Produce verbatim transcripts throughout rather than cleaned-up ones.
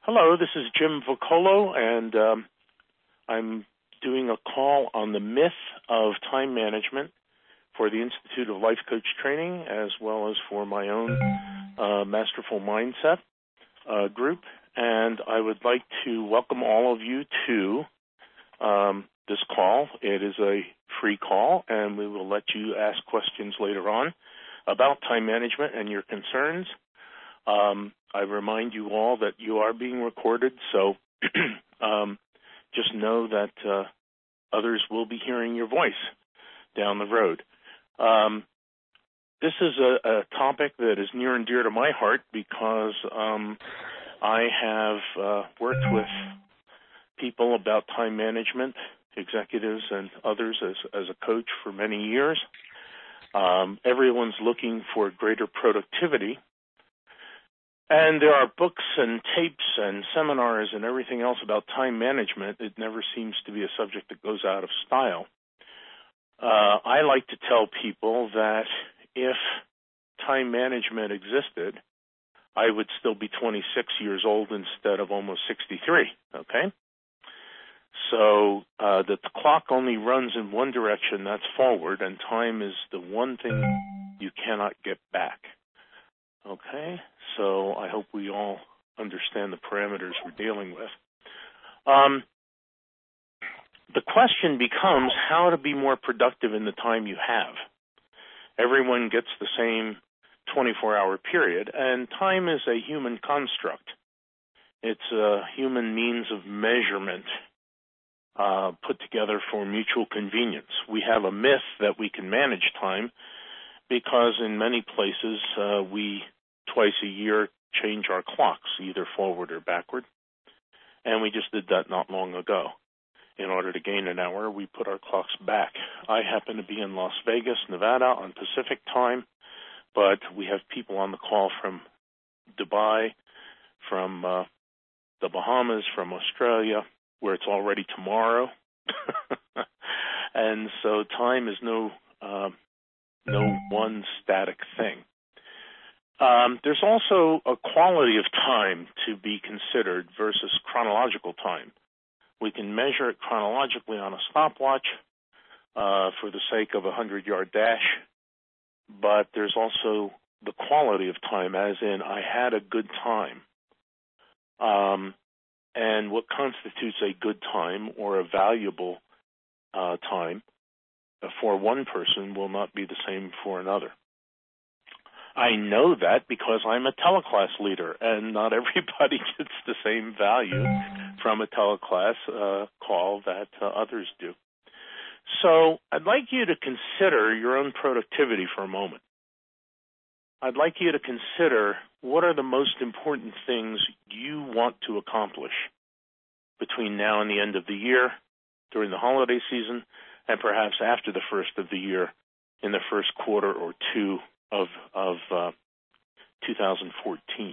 Hello, this is Jim Vocolo, and um, I'm doing a call on the myth of time management for the Institute of Life Coach Training, as well as for my own uh, Masterful Mindset uh, group. And I would like to welcome all of you to um, this call. It is a free call, and we will let you ask questions later on about time management and your concerns. Um, I remind you all that you are being recorded, so um, just know that uh, others will be hearing your voice down the road. Um, this is a, a topic that is near and dear to my heart because um, I have uh, worked with people about time management, executives and others as, as a coach for many years. Um, everyone's looking for greater productivity. And there are books and tapes and seminars and everything else about time management. It never seems to be a subject that goes out of style. Uh, I like to tell people that if time management existed, I would still be twenty-six years old instead of almost sixty-three, okay? So uh, that the clock only runs in one direction, that's forward, and time is the one thing you cannot get back. Okay, so I hope we all understand the parameters we're dealing with. Um, the question becomes how to be more productive in the time you have. Everyone gets the same twenty-four hour period, and time is a human construct. It's a human means of measurement uh, put together for mutual convenience. We have a myth that we can manage time because in many places uh, we twice a year change our clocks, either forward or backward. And we just did that not long ago. In order to gain an hour, we put our clocks back. I happen to be in Las Vegas, Nevada on Pacific time, but we have people on the call from Dubai, from uh, the Bahamas, from Australia, where it's already tomorrow. And so time is no uh, no one static thing. Um, there's also a quality of time to be considered versus chronological time. We can measure it chronologically on a stopwatch uh, for the sake of a hundred-yard dash, but there's also the quality of time, as in I had a good time. Um, and what constitutes a good time or a valuable uh, time for one person will not be the same for another. I know that because I'm a teleclass leader, and not everybody gets the same value from a teleclass uh, call that uh, others do. So I'd like you to consider your own productivity for a moment. I'd like you to consider what are the most important things you want to accomplish between now and the end of the year, during the holiday season, and perhaps after the first of the year in the first quarter or two of, of uh, two thousand fourteen.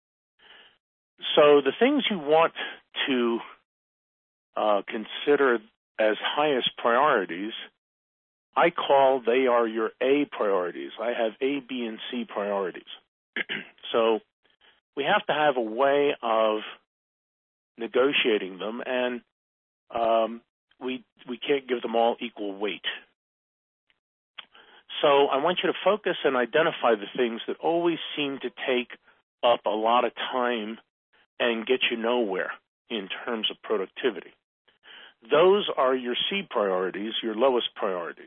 So the things you want to uh, consider as highest priorities, I call they are your A priorities. I have A, B, and C priorities. So we have to have a way of negotiating them, and um, we we can't give them all equal weight. So I want you to focus and identify the things that always seem to take up a lot of time and get you nowhere in terms of productivity. Those are your C priorities, your lowest priorities.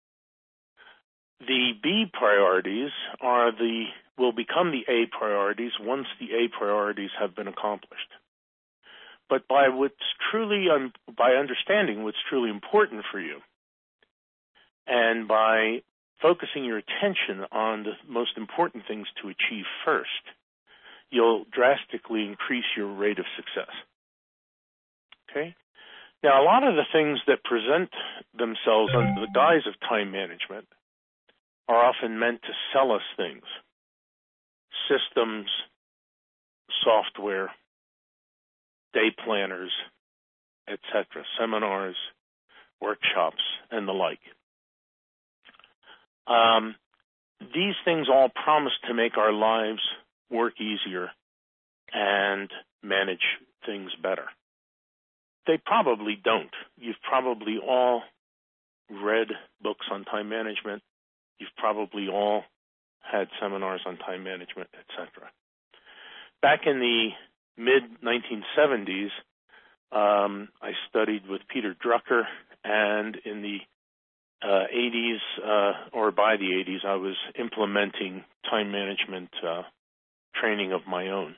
The B priorities are the will become the A priorities once the A priorities have been accomplished. But by what's truly um, by understanding what's truly important for you, and by focusing your attention on the most important things to achieve first, you'll drastically increase your rate of success. Okay? Now, a lot of the things that present themselves under the guise of time management are often meant to sell us things. Systems, software, day planners, et cetera, seminars, workshops, and the like. Um, these things all promise to make our lives work easier and manage things better. They probably don't. You've probably all read books on time management. You've probably all had seminars on time management, et cetera. Back in the mid nineteen seventies, um, I studied with Peter Drucker, and in the uh, eighties, uh, or by the eighties, I was implementing time management uh, training of my own.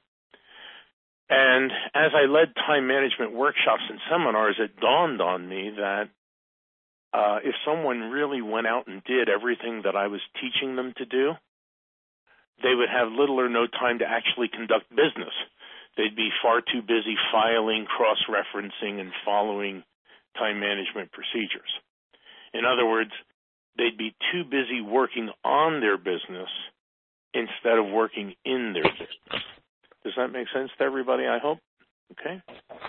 And as I led time management workshops and seminars, it dawned on me that uh, if someone really went out and did everything that I was teaching them to do, they would have little or no time to actually conduct business. They'd be far too busy filing, cross-referencing, and following time management procedures. In other words, they'd be too busy working on their business instead of working in their business. Does that make sense to everybody, I hope? Okay.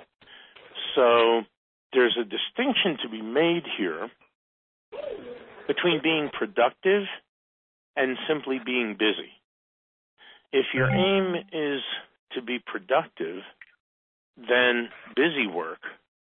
So there's a distinction to be made here between being productive and simply being busy. If your aim is to be productive, then busy work,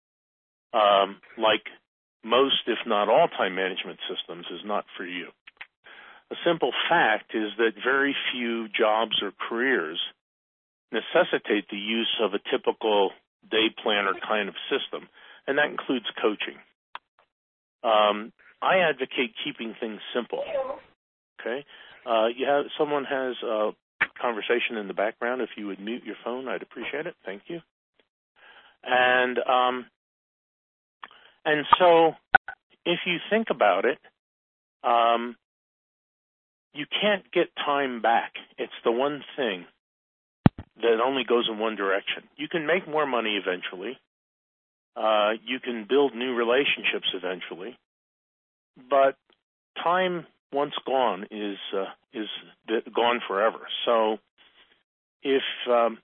um, like most, if not all, time management systems, is not for you. A simple fact is that very few jobs or careers necessitate the use of a typical day planner kind of system, and that includes coaching. Um, I advocate keeping things simple. Okay, uh, you have someone has a conversation in the background. If you would mute your phone, I'd appreciate it. Thank you. And um, and so, if you think about it, um, you can't get time back. It's the one thing that only goes in one direction. You can make more money eventually. Uh, you can build new relationships eventually. But time, once gone, is uh, is gone forever. So if um,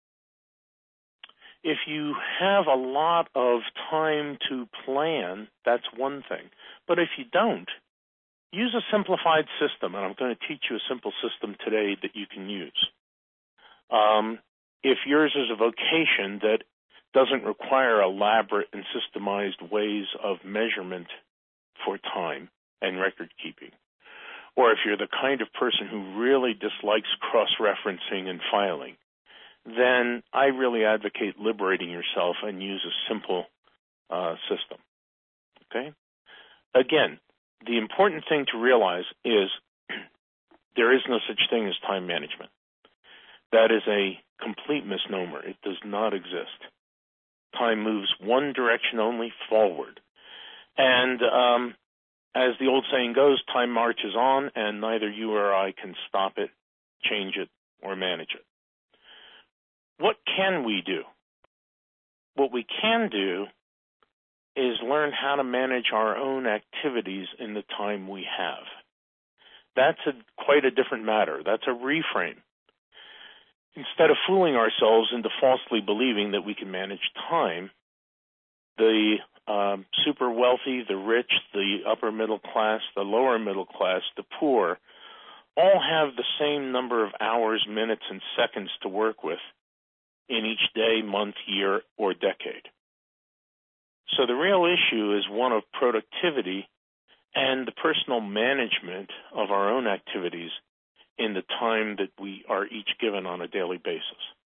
if you have a lot of time to plan, that's one thing. But if you don't, use a simplified system, and I'm going to teach you a simple system today that you can use. Um, if yours is a vocation that doesn't require elaborate and systemized ways of measurement for time and record keeping, or if you're the kind of person who really dislikes cross-referencing and filing, then I really advocate liberating yourself and use a simple uh, system. Okay? Again, the important thing to realize is there is no such thing as time management. That is a complete misnomer. It does not exist. Time moves one direction only, forward. And um, as the old saying goes, time marches on, and neither you or I can stop it, change it, or manage it. What can we do? What we can do is learn how to manage our own activities in the time we have. That's a, quite a different matter. That's a reframe. Instead of fooling ourselves into falsely believing that we can manage time, the um, super wealthy, the rich, the upper middle class, the lower middle class, the poor, all have the same number of hours, minutes, and seconds to work with in each day, month, year, or decade. So the real issue is one of productivity and the personal management of our own activities in the time that we are each given on a daily basis.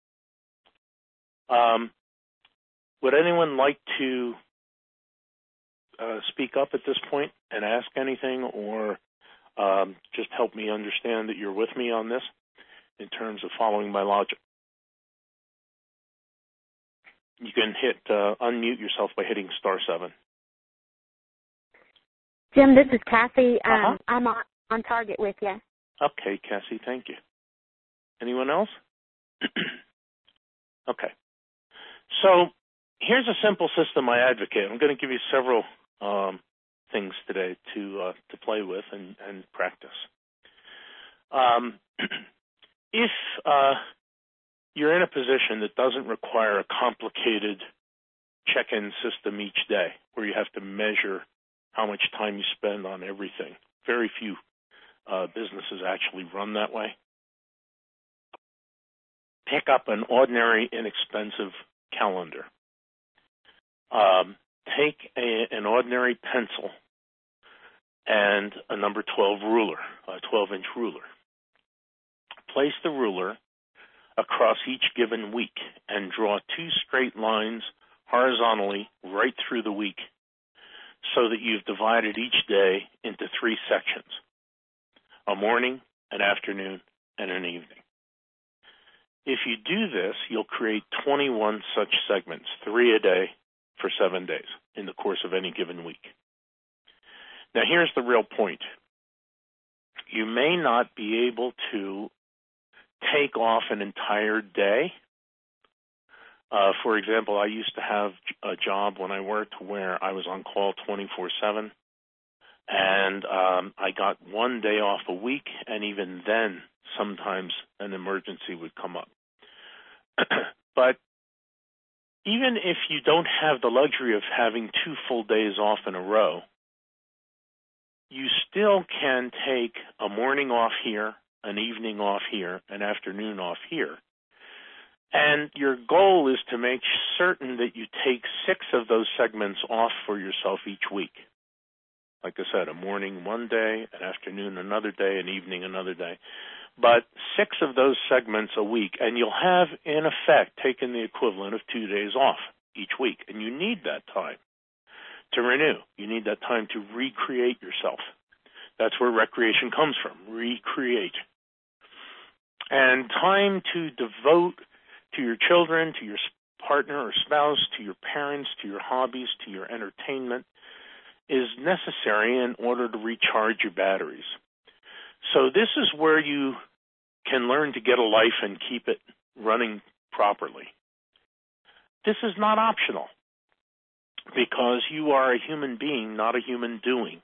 Um, would anyone like to uh, speak up at this point and ask anything, or um, just help me understand that you're with me on this in terms of following my logic? You can hit uh, unmute yourself by hitting star seven. Jim, this is Kathy. Um, uh-huh. I'm on, on target with you. Okay, Cassie, thank you. Anyone else? Okay. So here's a simple system I advocate. I'm going to give you several um, things today to uh, to play with and, and practice. Um, if uh, you're in a position that doesn't require a complicated check-in system each day where you have to measure how much time you spend on everything, very few Uh, businesses actually run that way. pick up an ordinary, inexpensive calendar. Um, take a, an ordinary pencil and a number twelve ruler, a twelve-inch ruler. Place the ruler across each given week and draw two straight lines horizontally right through the week so that you've divided each day into three sections, a morning, an afternoon, and an evening. If you do this, you'll create twenty-one such segments, three a day for seven days in the course of any given week. Now, here's the real point. You may not be able to take off an entire day. Uh, for example, I used to have a job when I worked where I was on call twenty-four seven, and um, I got one day off a week, and even then, sometimes an emergency would come up. But even if you don't have the luxury of having two full days off in a row, you still can take a morning off here, an evening off here, an afternoon off here. And your goal is to make certain that you take six of those segments off for yourself each week. Like I said, a morning one day, an afternoon another day, an evening another day. But six of those segments a week, and you'll have, in effect, taken the equivalent of two days off each week. And you need that time to renew. You need that time to recreate yourself. That's where recreation comes from, recreate. And time to devote to your children, to your partner or spouse, to your parents, to your hobbies, to your entertainment is necessary in order to recharge your batteries. So this is where you can learn to get a life and keep it running properly. This is not optional because you are a human being, not a human doing.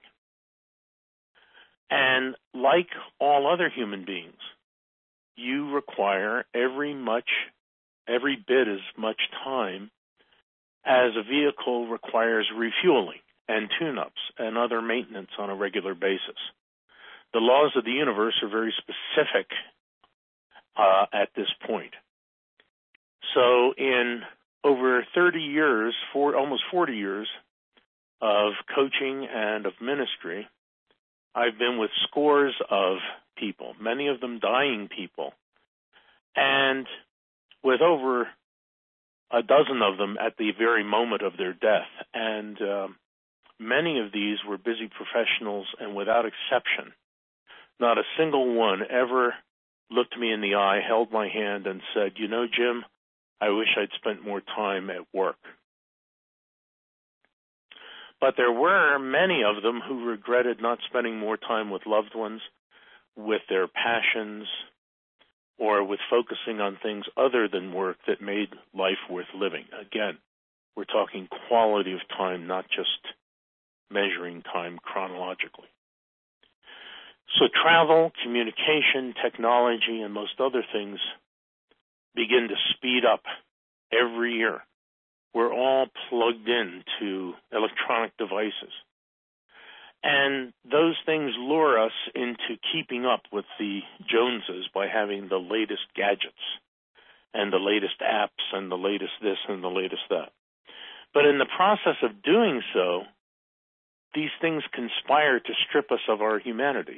And like all other human beings, you require every much, every bit as much time as a vehicle requires refueling and tune-ups and other maintenance on a regular basis. The laws of the universe are very specific uh, at this point. So in over thirty years, for almost forty years of coaching and of ministry, I've been with scores of people, many of them dying people, and with over a dozen of them at the very moment of their death. And uh, many of these were busy professionals, and without exception, not a single one ever looked me in the eye, held my hand, and said, you know, Jim, I wish I'd spent more time at work. But there were many of them who regretted not spending more time with loved ones, with their passions, or with focusing on things other than work that made life worth living. Again, we're talking quality of time, not just measuring time chronologically. So travel, communication, technology, and most other things begin to speed up every year. We're all plugged into electronic devices. And those things lure us into keeping up with the Joneses by having the latest gadgets and the latest apps and the latest this and the latest that. But in the process of doing so, these things conspire to strip us of our humanity.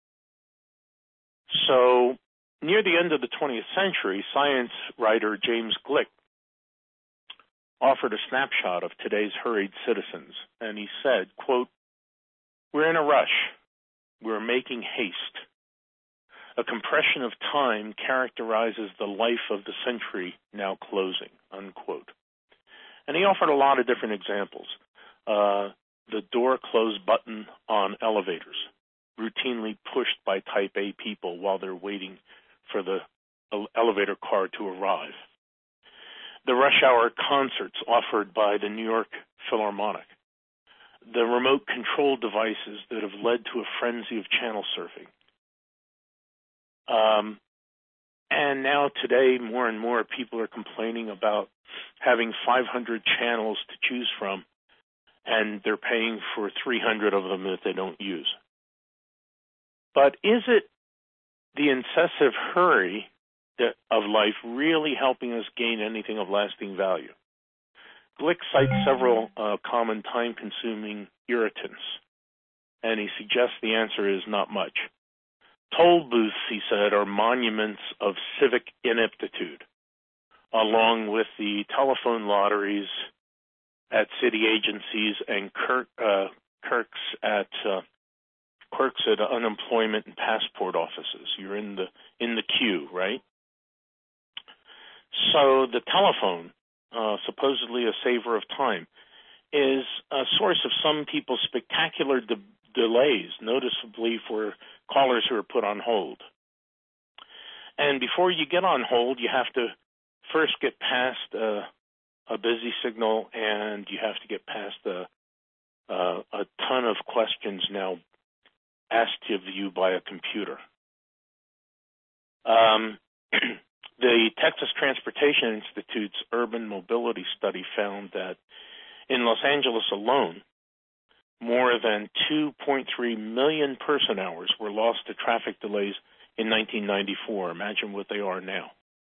So near the end of the twentieth century, science writer James Gleick offered a snapshot of today's hurried citizens, and he said, quote, we're in a rush. We're making haste. A compression of time characterizes the life of the century now closing, unquote. And he offered a lot of different examples. Uh, the door close button on elevators, routinely pushed by type A people while they're waiting for the elevator car to arrive. The rush hour concerts offered by the New York Philharmonic. The remote control devices that have led to a frenzy of channel surfing. Um, and now today, more and more people are complaining about having five hundred channels to choose from, and they're paying for three hundred of them that they don't use. But is it the incessive hurry of life really helping us gain anything of lasting value? Glick cites several uh, common time-consuming irritants, and he suggests the answer is not much. Toll booths, he said, are monuments of civic ineptitude, along with the telephone lotteries at city agencies and clerk, uh, clerks at uh, clerks at unemployment and passport offices. You're in the in the queue, right? So the telephone, uh, supposedly a saver of time, is a source of some people's spectacular de- delays, noticeably for callers who are put on hold. And before you get on hold, you have to first get past uh, a busy signal, and you have to get past a, uh, a ton of questions now asked of you by a computer. Um, the Texas Transportation Institute's urban mobility study found that in Los Angeles alone, more than two point three million person hours were lost to traffic delays in nineteen ninety-four. Imagine what they are now.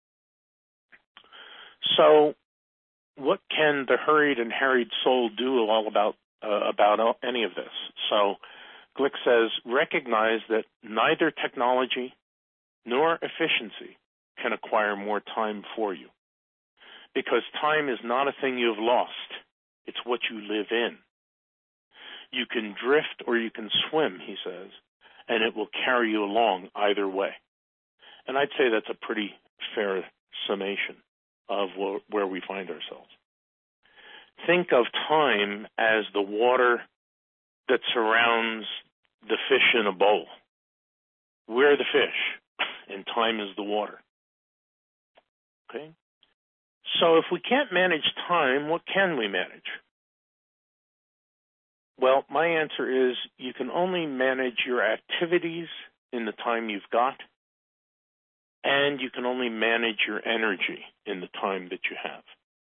So what can the hurried and harried soul do all about uh, about any of this? So Glick says, recognize that neither technology nor efficiency can acquire more time for you, because time is not a thing you've lost. It's what you live in. You can drift or you can swim, he says, and it will carry you along either way. And I'd say that's a pretty fair summation of where we find ourselves. Think of time as the water that surrounds the fish in a bowl. We're the fish, and time is the water. Okay? So if we can't manage time, what can we manage? Well, my answer is you can only manage your activities in the time you've got, and you can only manage your energy in the time that you have.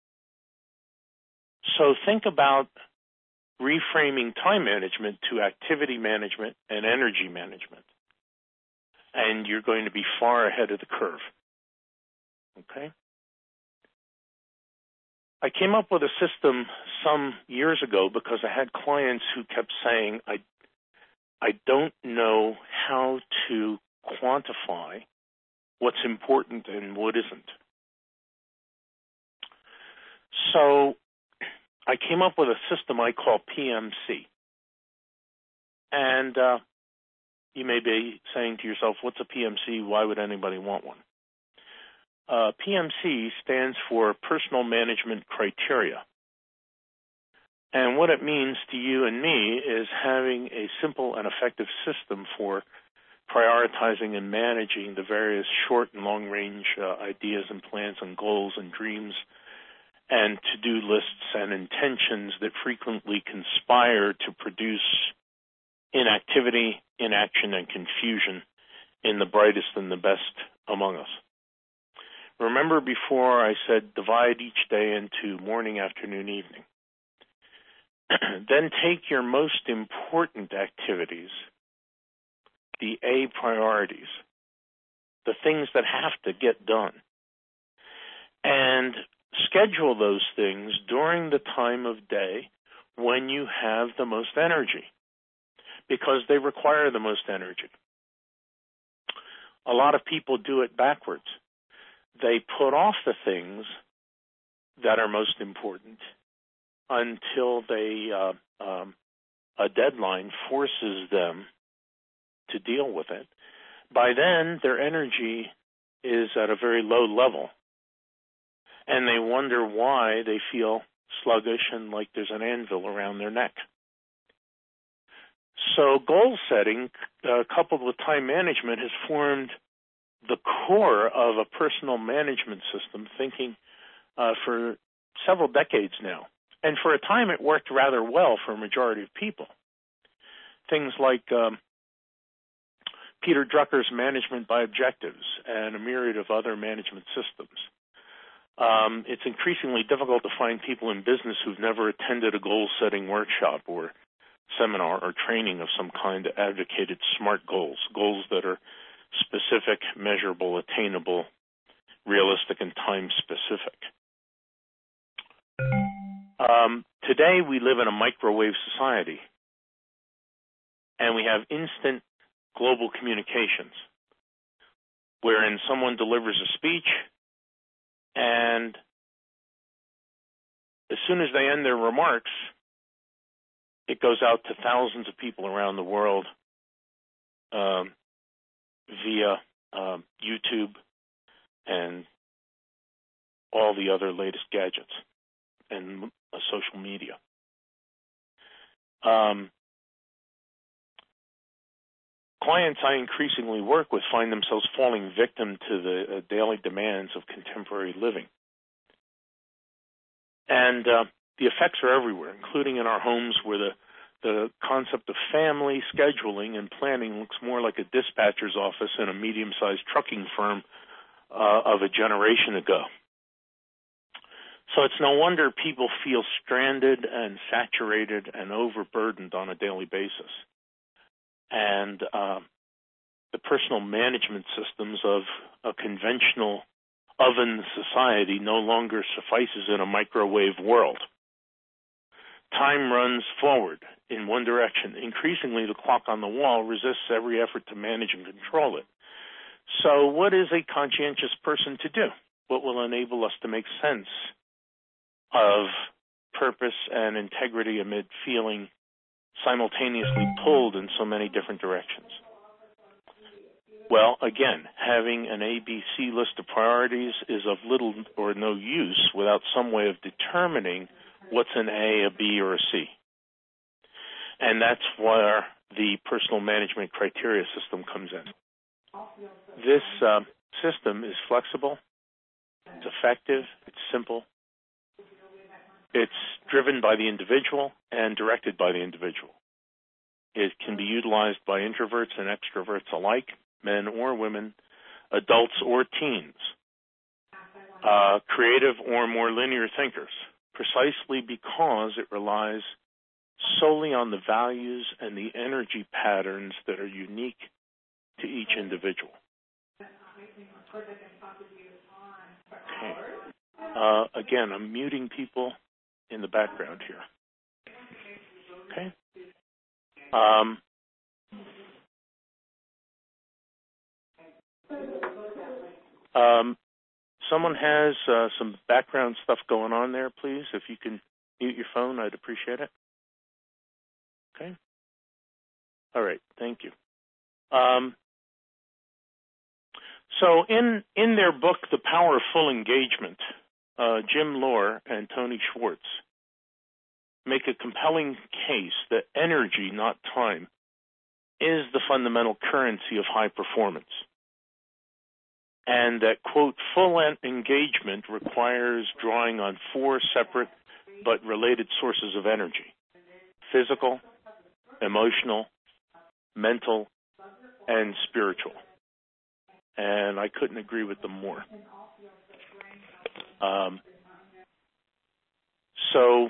So think about reframing time management to activity management and energy management, and you're going to be far ahead of the curve. Okay? I came up with a system some years ago because I had clients who kept saying, I, I don't know how to quantify what's important and what isn't. So I came up with a system I call P M C. And uh, you may be saying to yourself, what's a P M C? Why would anybody want one? Uh, P M C stands for Personal Management Criteria. And what it means to you and me is having a simple and effective system for prioritizing and managing the various short and long-range uh, ideas and plans and goals and dreams and to-do lists and intentions that frequently conspire to produce inactivity, inaction, and confusion in the brightest and the best among us. Remember before I said divide each day into morning, afternoon, evening. Then take your most important activities, the A priorities, the things that have to get done, and schedule those things during the time of day when you have the most energy, because they require the most energy. A lot of people do it backwards. They put off the things that are most important until they uh, um, a deadline forces them to deal with it. By then, their energy is at a very low level, and they wonder why they feel sluggish and like there's an anvil around their neck. So goal setting, uh, coupled with time management, has formed the core of a personal management system thinking uh, for several decades now. And for a time, it worked rather well for a majority of people. Things like um, Peter Drucker's Management by Objectives and a myriad of other management systems. Um, it's increasingly difficult to find people in business who've never attended a goal-setting workshop or seminar or training of some kind that advocated SMART goals, goals that are specific, measurable, attainable, realistic and time-specific. Um, today, we live in a microwave society, and we have instant global communications, wherein someone delivers a speech, and as soon as they end their remarks, it goes out to thousands of people around the world um, via um, YouTube and all the other latest gadgets and uh, social media. Um, clients I increasingly work with find themselves falling victim to the uh, daily demands of contemporary living. And uh, the effects are everywhere, including in our homes, where the, the concept of family scheduling and planning looks more like a dispatcher's office in a medium-sized trucking firm uh, of a generation ago. So it's no wonder people feel stranded and saturated and overburdened on a daily basis. And uh, the personal management systems of a conventional oven society no longer suffices in a microwave world. Time runs forward in one direction. Increasingly, the clock on the wall resists every effort to manage and control it. So what is a conscientious person to do? What will enable us to make sense of purpose and integrity amid feeling simultaneously pulled in so many different directions? Well, again, having an A B C list of priorities is of little or no use without some way of determining what's an A, a B, or a C. And that's where the personal management criteria system comes in. This uh, system is flexible, it's effective, it's simple, it's driven by the individual and directed by the individual. It can be utilized by introverts and extroverts alike, men or women, adults or teens, uh, creative or more linear thinkers, precisely because it relies solely on the values and the energy patterns that are unique to each individual. Okay. Uh, again, I'm muting people in the background here. Okay. Um, um, someone has uh, some background stuff going on there, please. If you can mute your phone, I'd appreciate it. Okay. All right. Thank you. Um, so in, in their book, The Power of Full Engagement, uh, Jim Lohr and Tony Schwartz make a compelling case that energy, not time, is the fundamental currency of high performance. And that, quote, full engagement requires drawing on four separate but related sources of energy: physical, emotional, mental, and spiritual. And I couldn't agree with them more. Um, so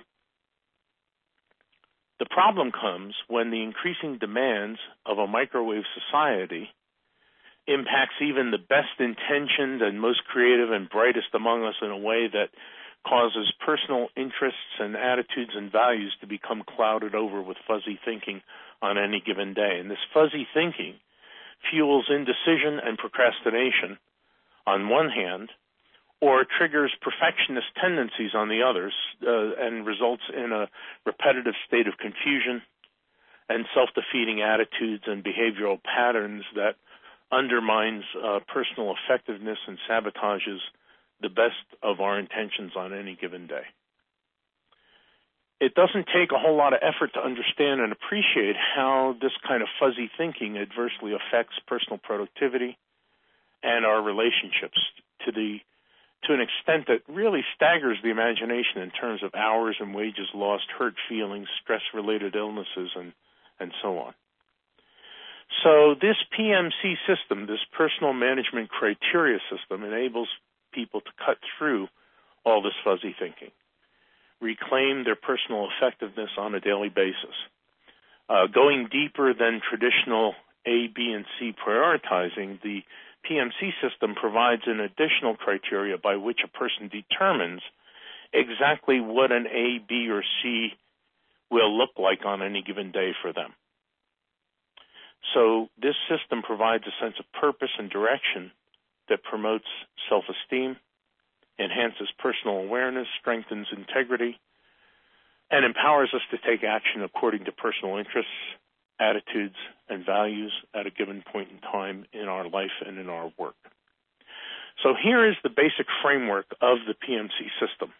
the problem comes when the increasing demands of a microwave society impacts even the best intentioned and most creative and brightest among us in a way that causes personal interests and attitudes and values to become clouded over with fuzzy thinking on any given day. And this fuzzy thinking fuels indecision and procrastination on one hand, or triggers perfectionist tendencies on the others, uh, and results in a repetitive state of confusion and self-defeating attitudes and behavioral patterns that undermines uh, personal effectiveness and sabotages the best of our intentions on any given day. It doesn't take a whole lot of effort to understand and appreciate how this kind of fuzzy thinking adversely affects personal productivity and our relationships to the to an extent that really staggers the imagination in terms of hours and wages lost, hurt feelings, stress-related illnesses, and, and so on. So this P M C system, this personal management criteria system, enables people to cut through all this fuzzy thinking, reclaim their personal effectiveness on a daily basis. Uh, going deeper than traditional A, B, and C prioritizing, the P M C system provides an additional criteria by which a person determines exactly what an A, B, or C will look like on any given day for them. So this system provides a sense of purpose and direction that promotes self-esteem, enhances personal awareness, strengthens integrity, and empowers us to take action according to personal interests, attitudes, and values at a given point in time in our life and in our work. So here is the basic framework of the P M C system.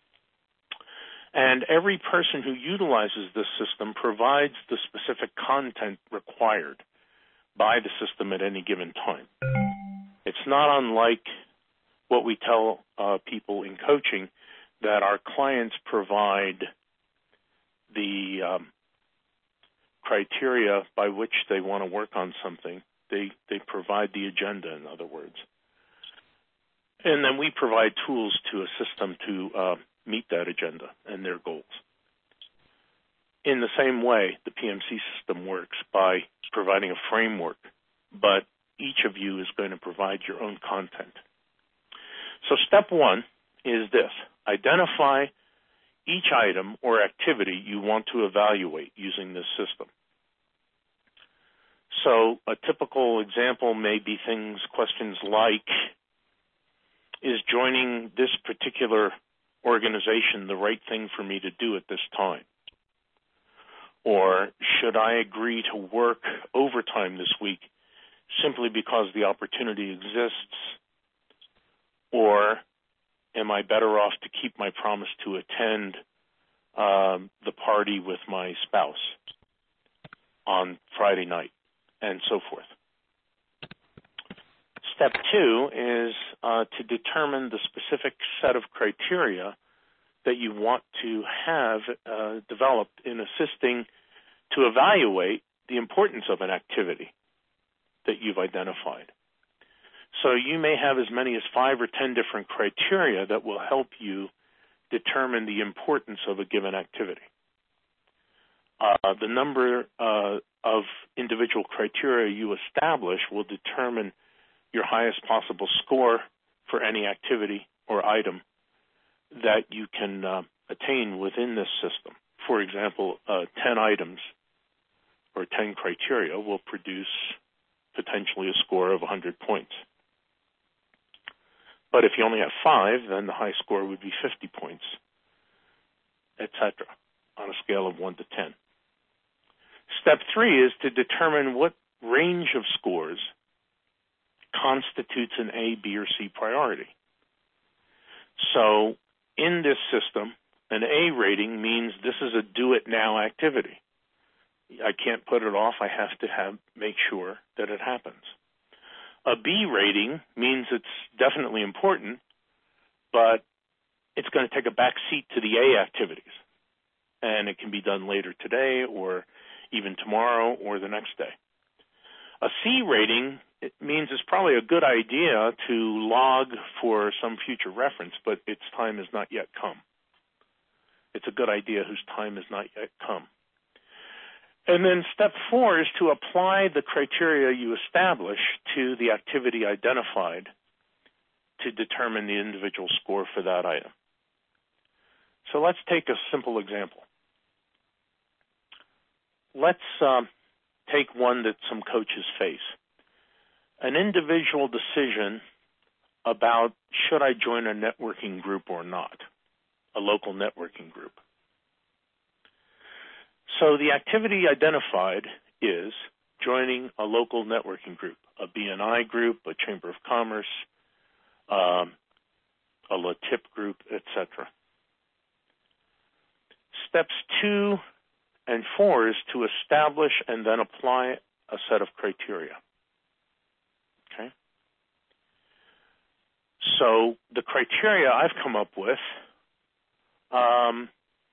And every person who utilizes this system provides the specific content required by the system at any given time. It's not unlike what we tell uh, people in coaching, that our clients provide the um, criteria by which they want to work on something. They, they provide the agenda, in other words. And then we provide tools to assist them to uh, meet that agenda and their goals. In the same way, the P M C system works by providing a framework, but each of you is going to provide your own content. So step one is this: identify each item or activity you want to evaluate using this system. So a typical example may be things, questions like, is joining this particular organization the right thing for me to do at this time? Or should I agree to work overtime this week simply because the opportunity exists? Or am I better off to keep my promise to attend um, the party with my spouse on Friday night, and so forth? Step two is uh, to determine the specific set of criteria that you want to have uh, developed in assisting to evaluate the importance of an activity that you've identified. So you may have as many as five or ten different criteria that will help you determine the importance of a given activity. Uh, the number uh, of individual criteria you establish will determine your highest possible score for any activity or item that you can uh, attain within this system. For example, uh, ten items or ten criteria will produce potentially a score of one hundred points. But if you only have five, then the high score would be fifty points, et cetera, on a scale of one to ten. Step three is to determine what range of scores constitutes an A, B, or C priority. So in this system, an A rating means this is a do-it-now activity. I can't put it off. I have to have make sure that it happens. A B rating means it's definitely important, but it's going to take a back seat to the A activities, and it can be done later today or even tomorrow or the next day. A C rating, it means it's probably a good idea to log for some future reference, but its time has not yet come. It's a good idea whose time has not yet come. And then step four is to apply the criteria you establish to the activity identified to determine the individual score for that item. So let's take a simple example. Let's um, take one that some coaches face. An individual decision about should I join a networking group or not, a local networking group. So the activity identified is joining a local networking group, a B N I group, a Chamber of Commerce, um, a L A T I P group, et cetera. Steps two and four is to establish and then apply a set of criteria. Okay? So the criteria I've come up with um,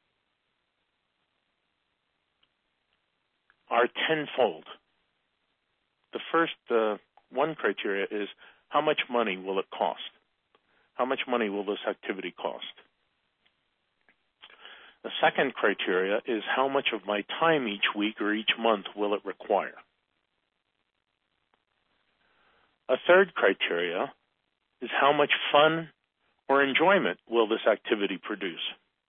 are tenfold. The first uh, one criteria is how much money will it cost? How much money will this activity cost? The second criteria is how much of my time each week or each month will it require? A third criteria is how much fun or enjoyment will this activity produce.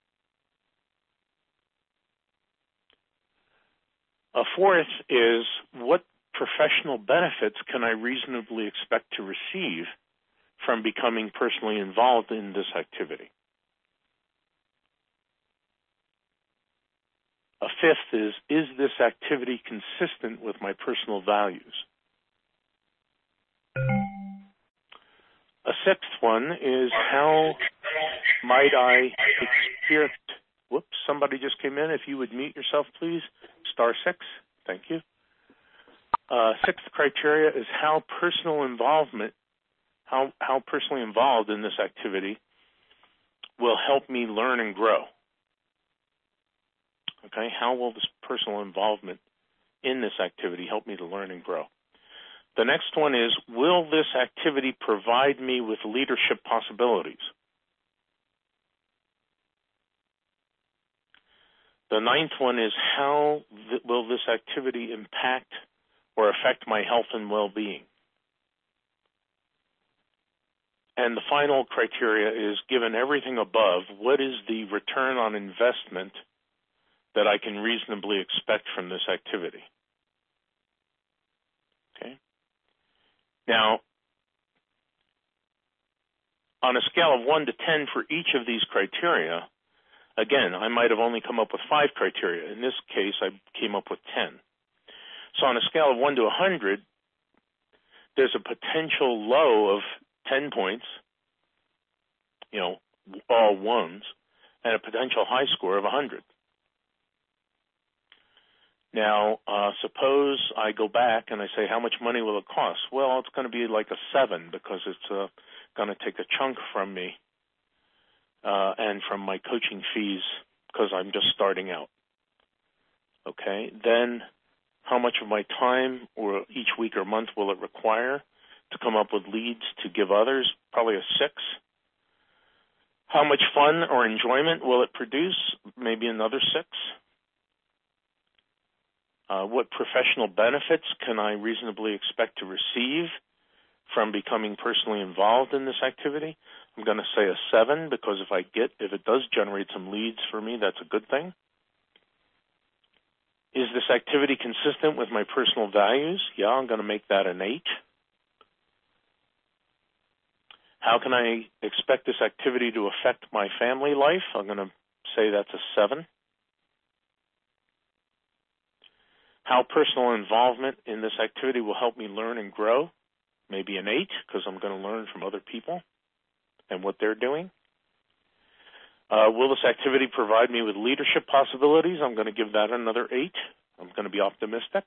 A fourth is what professional benefits can I reasonably expect to receive from becoming personally involved in this activity. A fifth is, is this activity consistent with my personal values? A sixth one is how might I experience, whoops, somebody just came in. If you would mute yourself, please. Star six, thank you. Uh, sixth criteria is how personal involvement, how, how personally involved in this activity will help me learn and grow. Okay, how will this personal involvement in this activity help me to learn and grow? The next one is, will this activity provide me with leadership possibilities? The ninth one is, how th- will this activity impact or affect my health and well-being? And the final criteria is, given everything above, what is the return on investment that I can reasonably expect from this activity? Okay. Now, on a scale of one to ten for each of these criteria, again, I might have only come up with five criteria. In this case, I came up with ten. So on a scale of one to one hundred, there's a potential low of ten points, you know, all ones, and a potential high score of one hundred. Now, uh, suppose I go back and I say, how much money will it cost? Well, it's going to be like a seven because it's uh, going to take a chunk from me uh, and from my coaching fees because I'm just starting out. Okay, then how much of my time or each week or month will it require to come up with leads to give others? Probably a six. How much fun or enjoyment will it produce? Maybe another six. Uh, what professional benefits can I reasonably expect to receive from becoming personally involved in this activity? I'm going to say a seven because if I get, if it does generate some leads for me, that's a good thing. Is this activity consistent with my personal values? Yeah, I'm going to make that an eight. How can I expect this activity to affect my family life? I'm going to say that's a seven. How personal involvement in this activity will help me learn and grow? Maybe an eight, because I'm going to learn from other people and what they're doing. Uh, will this activity provide me with leadership possibilities? I'm going to give that another eight. I'm going to be optimistic.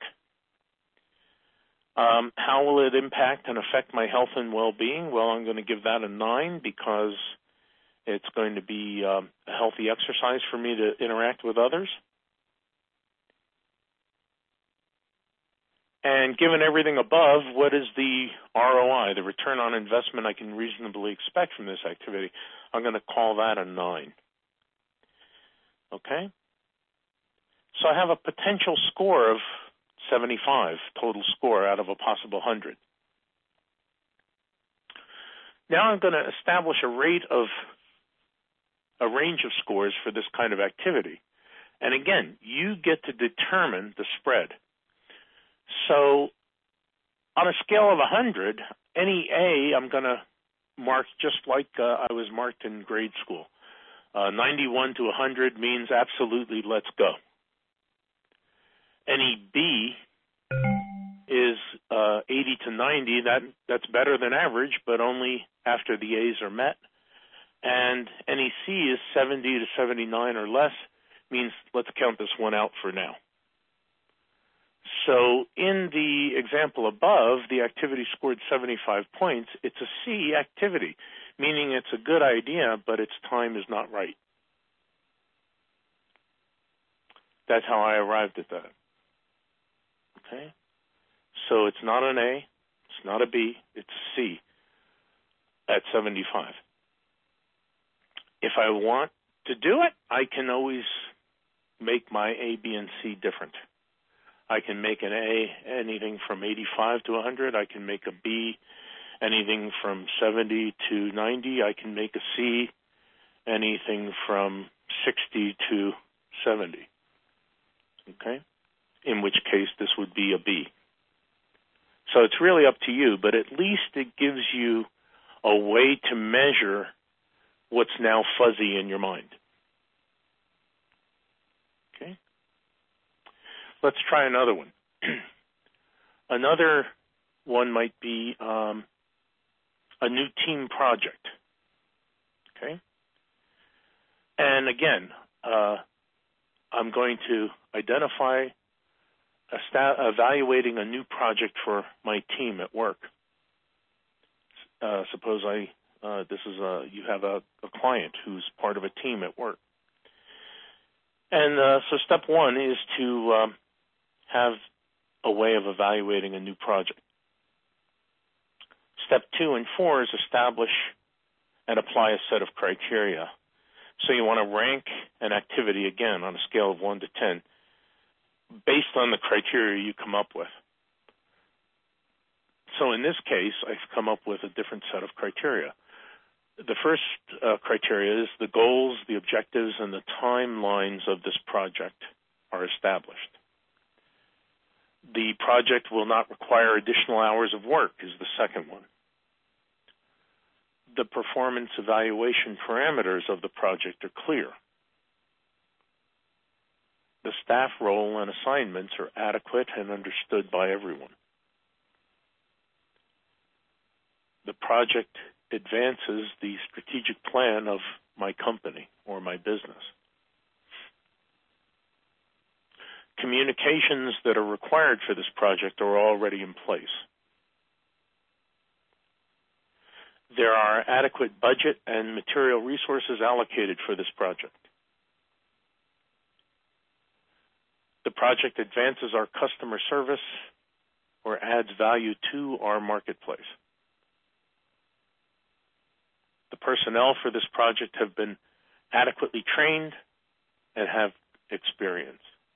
Um, how will it impact and affect my health and well-being? Well, I'm going to give that a nine because it's going to be um, a healthy exercise for me to interact with others. And given everything above, what is the R O I, the return on investment I can reasonably expect from this activity? I'm going to call that a nine. Okay? So I have a potential score of seventy-five, total score out of a possible one hundred. Now I'm going to establish a rate of a range of scores for this kind of activity. And again, you get to determine the spread. So on a scale of one hundred, any A I'm going to mark just like uh, I was marked in grade school. Uh, ninety-one to one hundred means absolutely let's go. Any B is uh, eighty to ninety. That, that's better than average, but only after the A's are met. And any C is seventy to seventy-nine or less, means let's count this one out for now. So in the example above, the activity scored seventy-five points. It's a C activity, meaning it's a good idea, but its time is not right. That's how I arrived at that. Okay? So it's not an A, it's not a B, it's a C at seventy-five. If I want to do it, I can always make my A, B, and C different. I can make an A anything from eighty-five to one hundred. I can make a B anything from seventy to ninety. I can make a C anything from sixty to seventy. Okay? In which case this would be a B. So it's really up to you, but at least it gives you a way to measure what's now fuzzy in your mind. Okay? Let's try another one. Another one might be um, a new team project. Okay? And again, uh, I'm going to identify evaluating a new project for my team at work. Uh, suppose I uh, this is a you have a, a client who's part of a team at work, and uh, so step one is to um, have a way of evaluating a new project. Step two and four is establish and apply a set of criteria. So you want to rank an activity again on a scale of one to ten. Based on the criteria you come up with. So in this case, I've come up with a different set of criteria. The first uh, criteria is the goals, the objectives, and the timelines of this project are established. The project will not require additional hours of work is the second one. The performance evaluation parameters of the project are clear. The staff role and assignments are adequate and understood by everyone. The project advances the strategic plan of my company or my business. Communications that are required for this project are already in place. There are adequate budget and material resources allocated for this project. The project advances our customer service or adds value to our marketplace. The personnel for this project have been adequately trained and have experience.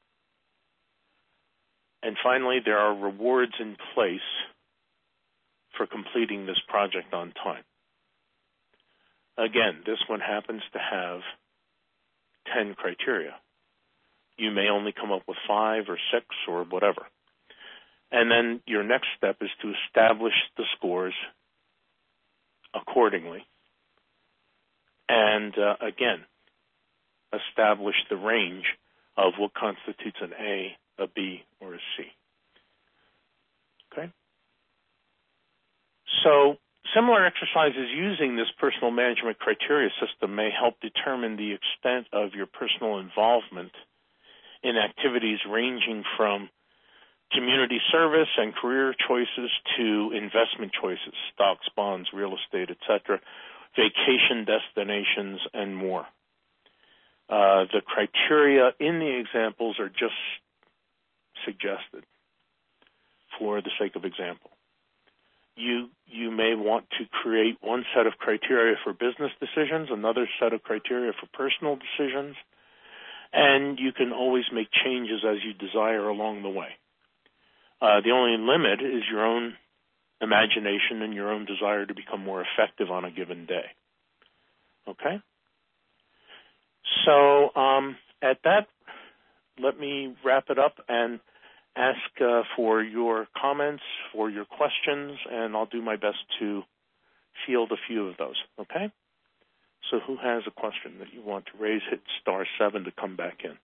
And finally, there are rewards in place for completing this project on time. Again, this one happens to have ten criteria. You may only come up with five or six or whatever. And then your next step is to establish the scores accordingly. And uh, again, establish the range of what constitutes an A, a B, or a C. Okay? So similar exercises using this personal management criteria system may help determine the extent of your personal involvement in activities ranging from community service and career choices to investment choices, stocks, bonds, real estate, et cetera, vacation destinations, and more. Uh, the criteria in the examples are just suggested for the sake of example. You, you may want to create one set of criteria for business decisions, another set of criteria for personal decisions, and you can always make changes as you desire along the way. Uh, the only limit is your own imagination and your own desire to become more effective on a given day. Okay? So um, at that, let me wrap it up and ask uh, for your comments, for your questions, and I'll do my best to field a few of those. Okay? So who has a question that you want to raise? Hit star seven to come back in.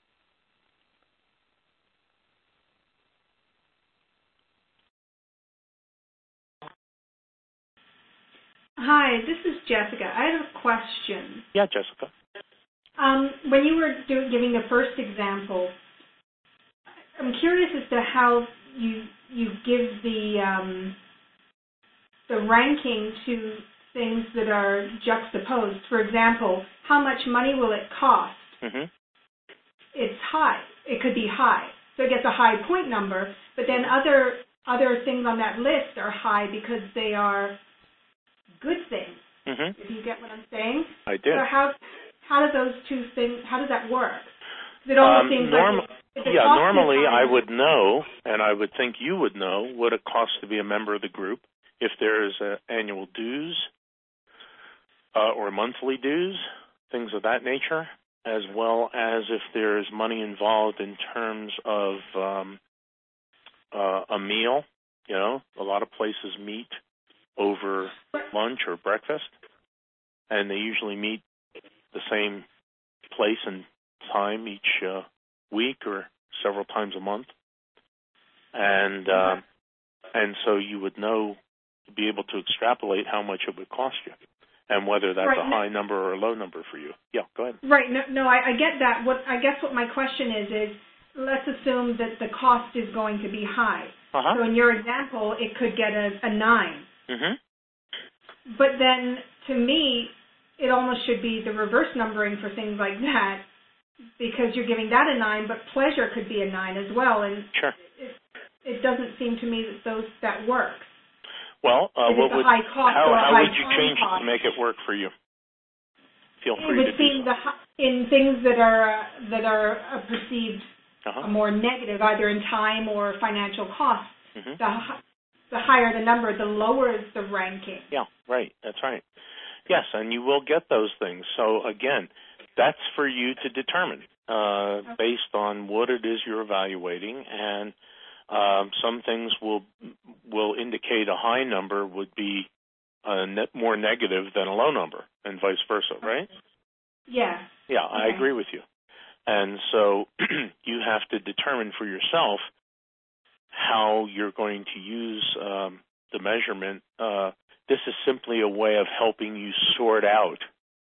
Hi, this is Jessica. I have a question. Yeah, Jessica. Um, when you were do, giving the first example, I'm curious as to how you you give the um, the ranking to things that are juxtaposed. For example, how much money will it cost? Mm-hmm. It's high. It could be high, so it gets a high point number. But then other other things on that list are high because they are good things. Mm-hmm. If you get what I'm saying? I do. So how how do those two things? How does that work? It almost um, seems norm- like Yeah, normally I would know, and I would think you would know, what it costs to be a member of the group, if there is uh, annual dues uh, or monthly dues, things of that nature, as well as if there's money involved in terms of um, uh, a meal. You know, a lot of places meet over lunch or breakfast, and they usually meet the same place and time each uh, week or several times a month. And uh, and so you would know, be able to extrapolate how much it would cost you and whether that's right. a high number or a low number for you. Yeah, go ahead. Right. No, no I, I get that. What I guess what my question is is, let's assume that the cost is going to be high. Uh-huh. So in your example, it could get a, a nine. Mm-hmm. But then, to me, it almost should be the reverse numbering for things like that, because you're giving that a nine, but pleasure could be a nine as well, and sure. it, it doesn't seem to me that those that works. Well, uh, what would, high cost how, or how high would you change cost? it to make it work for you? Feel free it would to seem do so. the, in things that are uh, that are uh, perceived uh-huh. more negative, either in time or financial cost. Mm-hmm. The the higher the number, the lower is the ranking. Yeah, right. That's right. Yes, and you will get those things. So again, that's for you to determine uh, okay. based on what it is you're evaluating, and um, some things will will indicate a high number would be uh, net more negative than a low number, and vice versa, right? Yeah. Yeah, okay. I agree with you. And so you have to determine for yourself how you're going to use um, the measurement. Uh, this is simply a way of helping you sort out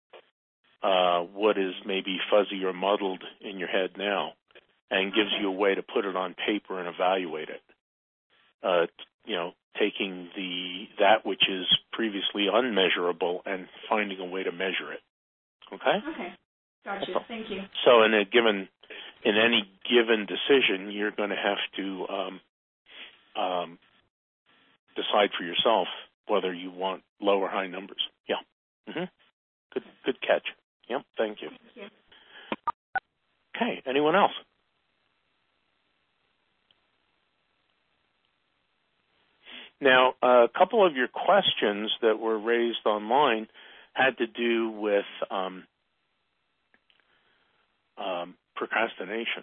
uh, what is maybe fuzzy or muddled in your head now, and gives okay. you a way to put it on paper and evaluate it. Uh, you know, taking the that which is previously unmeasurable and finding a way to measure it. Okay? Okay. Gotcha. Thank you. So in a given, in any given decision, you're going to have to um, um, decide for yourself whether you want low or high numbers. Yeah. Mm-hmm. Good. Good catch. Yep. Thank you. Thank you. Okay. Anyone else? Now, a couple of your questions that were raised online had to do with um, um, procrastination.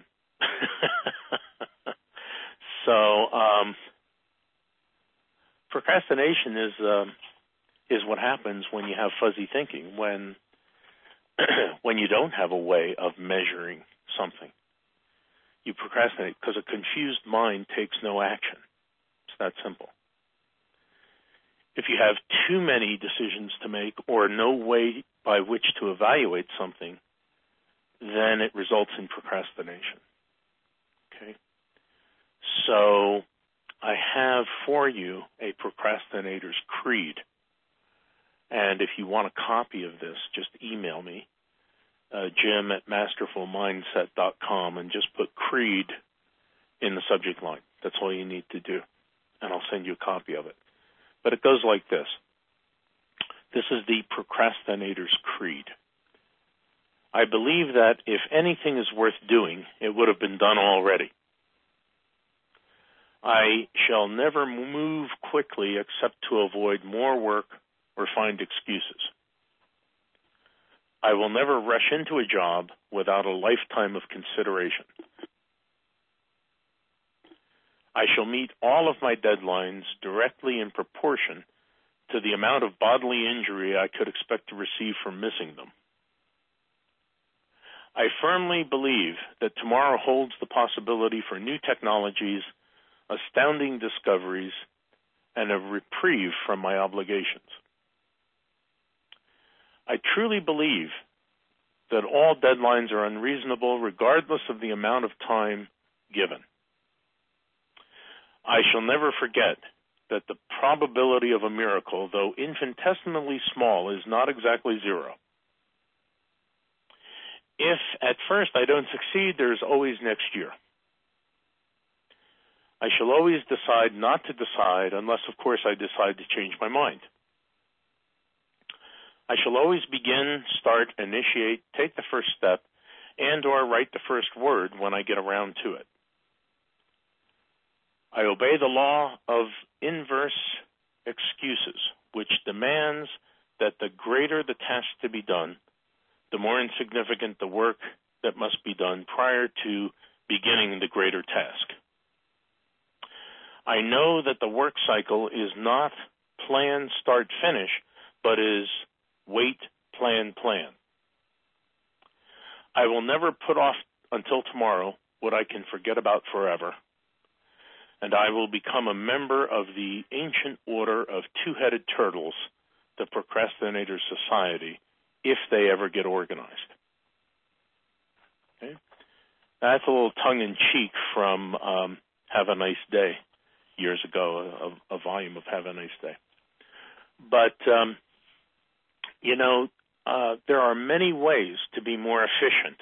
so, um, procrastination is uh, is what happens when you have fuzzy thinking, when when you don't have a way of measuring something. You procrastinate because a confused mind takes no action. It's that simple. If you have too many decisions to make or no way by which to evaluate something, then it results in procrastination. Okay? So I have for you a procrastinator's creed. And if you want a copy of this, just email me, uh, Jim at masterful mindset dot com, and just put creed in the subject line. That's all you need to do. And I'll send you a copy of it. But it goes like this. This is the procrastinator's creed. I believe that if anything is worth doing, it would have been done already. I shall never move quickly except to avoid more work or find excuses. I will never rush into a job without a lifetime of consideration. I shall meet all of my deadlines directly in proportion to the amount of bodily injury I could expect to receive from missing them. I firmly believe that tomorrow holds the possibility for new technologies, astounding discoveries, and a reprieve from my obligations. I truly believe that all deadlines are unreasonable regardless of the amount of time given. I shall never forget that the probability of a miracle, though infinitesimally small, is not exactly zero. If at first I don't succeed, there is always next year. I shall always decide not to decide unless, of course, I decide to change my mind. I shall always begin, start, initiate, take the first step, and or write the first word when I get around to it. I obey the law of inverse excuses, which demands that the greater the task to be done, the more insignificant the work that must be done prior to beginning the greater task. I know that the work cycle is not plan, start, finish, but is wait, plan, plan. I will never put off until tomorrow what I can forget about forever, and I will become a member of the ancient order of two-headed turtles, the Procrastinator Society, if they ever get organized. Okay? That's a little tongue-in-cheek from um, Have a Nice Day years ago, a, a volume of Have a Nice Day. But, um, you know, uh, there are many ways to be more efficient.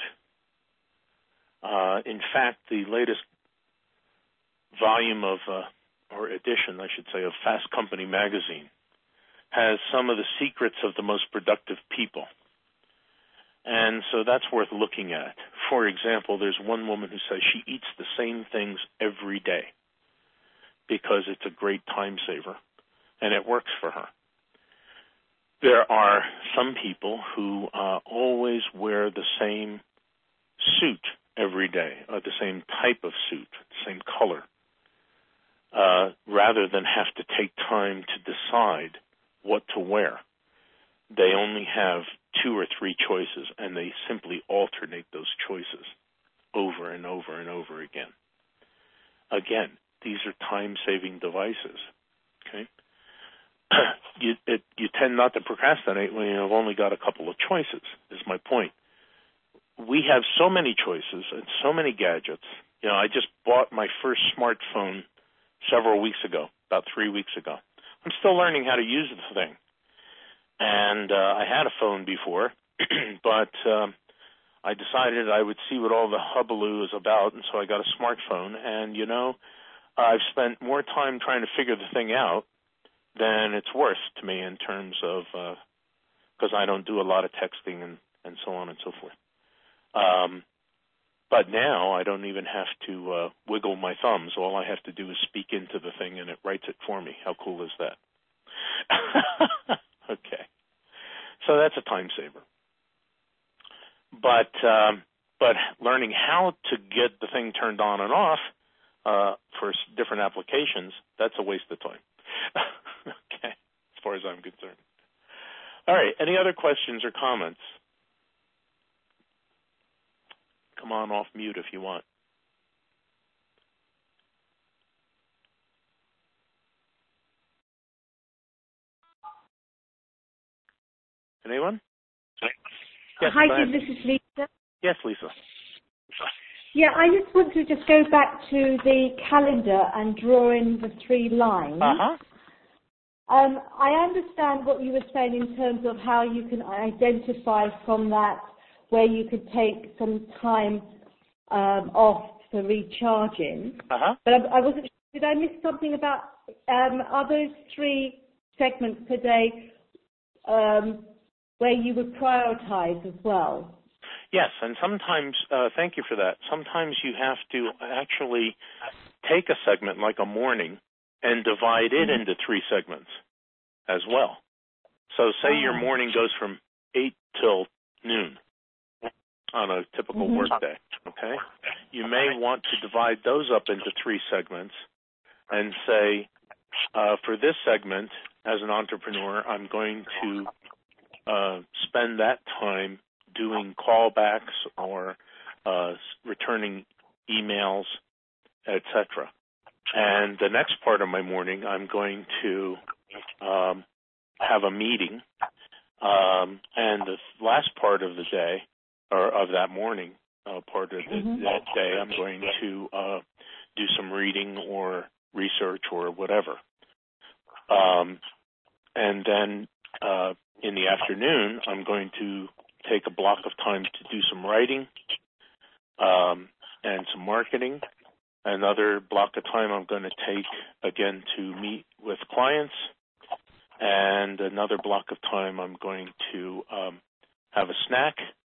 Uh, in fact, the latest volume of, uh, or edition, I should say, of Fast Company magazine has some of the secrets of the most productive people. And so that's worth looking at. For example, there's one woman who says she eats the same things every day because it's a great time saver, and it works for her. There are some people who uh, always wear the same suit every day, or the same type of suit, the same color, uh, rather than have to take time to decide what to wear. They only have two or three choices, and they simply alternate those choices over and over and over again. Again, these are time-saving devices, okay? you, it, you tend not to procrastinate when you've only got a couple of choices, is my point. We have so many choices and so many gadgets. You know, I just bought my first smartphone several weeks ago, about three weeks ago. I'm still learning how to use the thing. And uh, I had a phone before, but um, I decided I would see what all the hullabaloo is about, and so I got a smartphone. And, you know, I've spent more time trying to figure the thing out than it's worth to me in terms of, because uh, I don't do a lot of texting and, and so on and so forth. Um, but now I don't even have to uh, wiggle my thumbs. All I have to do is speak into the thing, and it writes it for me. How cool is that? Okay. So that's a time saver. But um, but learning how to get the thing turned on and off uh, for different applications, that's a waste of time. Okay, as far as I'm concerned. All right, any other questions or comments? Come on off mute if you want. Anyone? Yes, Hi, Jim, this is Lisa. Yes, Lisa. Yeah, I just want to just go back to the calendar and draw in the three lines. Uh-huh. Um, I understand what you were saying in terms of how you can identify from that where you could take some time um, off for recharging. Uh-huh. But I, I wasn't. Did I miss something about? Um, are those three segments per day um, where you would prioritize as well? Yes, and sometimes, uh, thank you for that. Sometimes you have to actually take a segment like a morning and divide it into three segments as well. So say oh. your morning goes from eight till noon on a typical mm-hmm. work day, okay? You may want to divide those up into three segments and say, uh, for this segment, as an entrepreneur, I'm going to uh, spend that time doing callbacks or uh, returning emails, et cetera. And the next part of my morning, I'm going to um, have a meeting. Um, and the last part of the day, or of that morning, uh, part of the, mm-hmm. that day, I'm going to uh, do some reading or research or whatever. Um, and then uh, in the afternoon, I'm going to take a block of time to do some writing um, and some marketing. Another block of time I'm going to take, again, to meet with clients. And another block of time I'm going to um, have a snack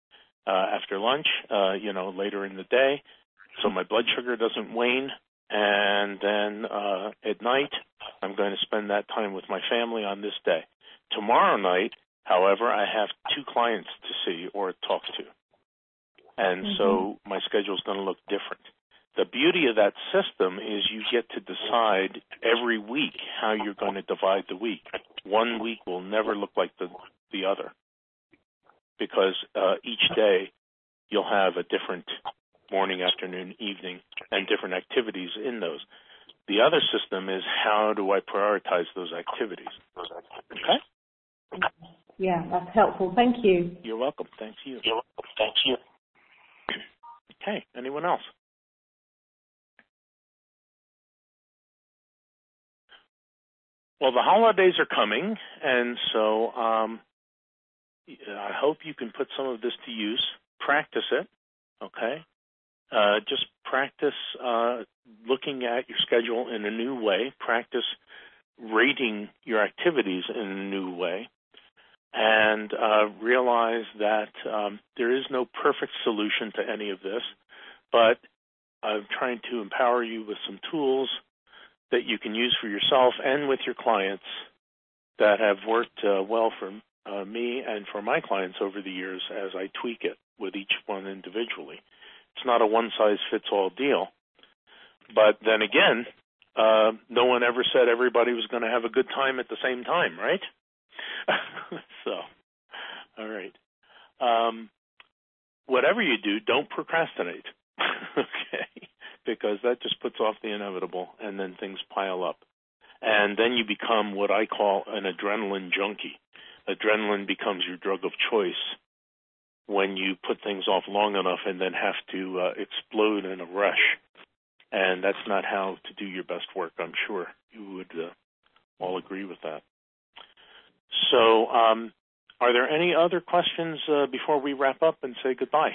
uh, after lunch, uh, you know, later in the day, so my blood sugar doesn't wane. And then uh, at night, I'm going to spend that time with my family on this day. Tomorrow night, however, I have two clients to see or talk to. And mm-hmm. so my schedule is going to look different. The beauty of that system is you get to decide every week how you're going to divide the week. One week will never look like the, the other because uh, each day you'll have a different morning, afternoon, evening, and different activities in those. The other system is how do I prioritize those activities? Okay? Yeah, that's helpful. Thank you. You're welcome. Thank you. You're welcome. Thank you. Okay. Anyone else? Well, the holidays are coming, and so um, I hope you can put some of this to use. Practice it, okay? Uh, just practice uh, looking at your schedule in a new way. Practice rating your activities in a new way. And uh, realize that um, there is no perfect solution to any of this, but I'm trying to empower you with some tools that you can use for yourself and with your clients that have worked uh, well for uh, me and for my clients over the years as I tweak it with each one individually. It's not a one-size-fits-all deal. But then again, uh, no one ever said everybody was going to have a good time at the same time, right? So, all right. Um, whatever you do, don't procrastinate, okay? Because that just puts off the inevitable, and then things pile up. And then you become what I call an adrenaline junkie. Adrenaline becomes your drug of choice when you put things off long enough and then have to uh, explode in a rush. And that's not how to do your best work. I'm sure you would uh, all agree with that. So um, are there any other questions uh, before we wrap up and say goodbye?